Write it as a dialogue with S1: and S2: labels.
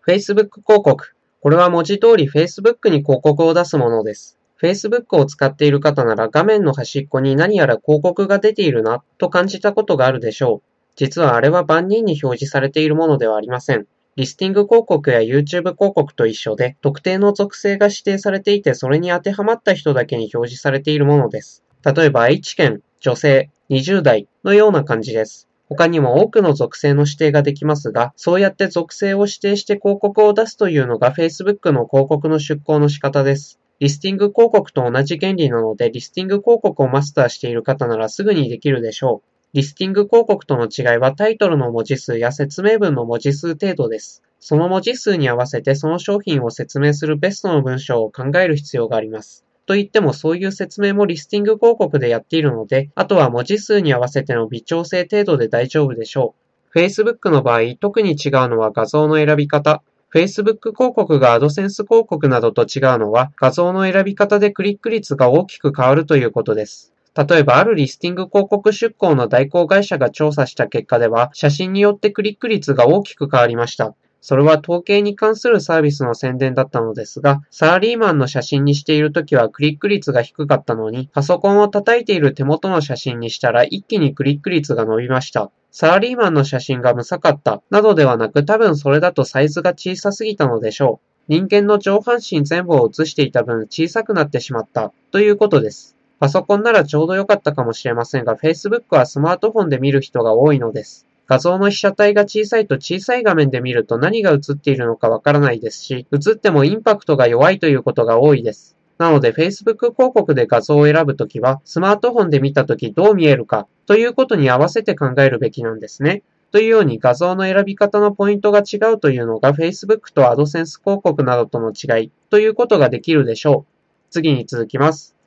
S1: Facebook 広告。これは文字通り Facebook に広告を出すものです。Facebook を使っている方なら画面の端っこに何やら広告が出ているなと感じたことがあるでしょう。実はあれは万人に表示されているものではありません。リスティング広告や YouTube 広告と一緒で、特定の属性が指定されていてそれに当てはまった人だけに表示されているものです。例えば愛知県、女性、20代のような感じです。他にも多くの属性の指定ができますが、そうやって属性を指定して広告を出すというのが Facebook の広告の出稿の仕方です。リスティング広告と同じ原理なので、リスティング広告をマスターしている方ならすぐにできるでしょう。リスティング広告との違いはタイトルの文字数や説明文の文字数程度です。その文字数に合わせてその商品を説明するベストの文章を考える必要があります。と言ってもそういう説明もリスティング広告でやっているので、あとは文字数に合わせての微調整程度で大丈夫でしょう。Facebook の場合、特に違うのは画像の選び方。Facebook 広告が AdSense 広告などと違うのは、画像の選び方でクリック率が大きく変わるということです。例えば、あるリスティング広告出稿の代行会社が調査した結果では、写真によってクリック率が大きく変わりました。それは統計に関するサービスの宣伝だったのですが、サラリーマンの写真にしているときはクリック率が低かったのに、パソコンを叩いている手元の写真にしたら一気にクリック率が伸びました。サラリーマンの写真が無さかった、などではなく多分それだとサイズが小さすぎたのでしょう。人間の上半身全部を写していた分小さくなってしまった、ということです。パソコンならちょうど良かったかもしれませんが、Facebook はスマートフォンで見る人が多いのです。画像の被写体が小さいと小さい画面で見ると何が映っているのかわからないですし、映ってもインパクトが弱いということが多いです。なので Facebook 広告で画像を選ぶときは、スマートフォンで見たときどう見えるかということに合わせて考えるべきなんですね。というように画像の選び方のポイントが違うというのが Facebook と AdSense 広告などとの違いということができるでしょう。次に続きます。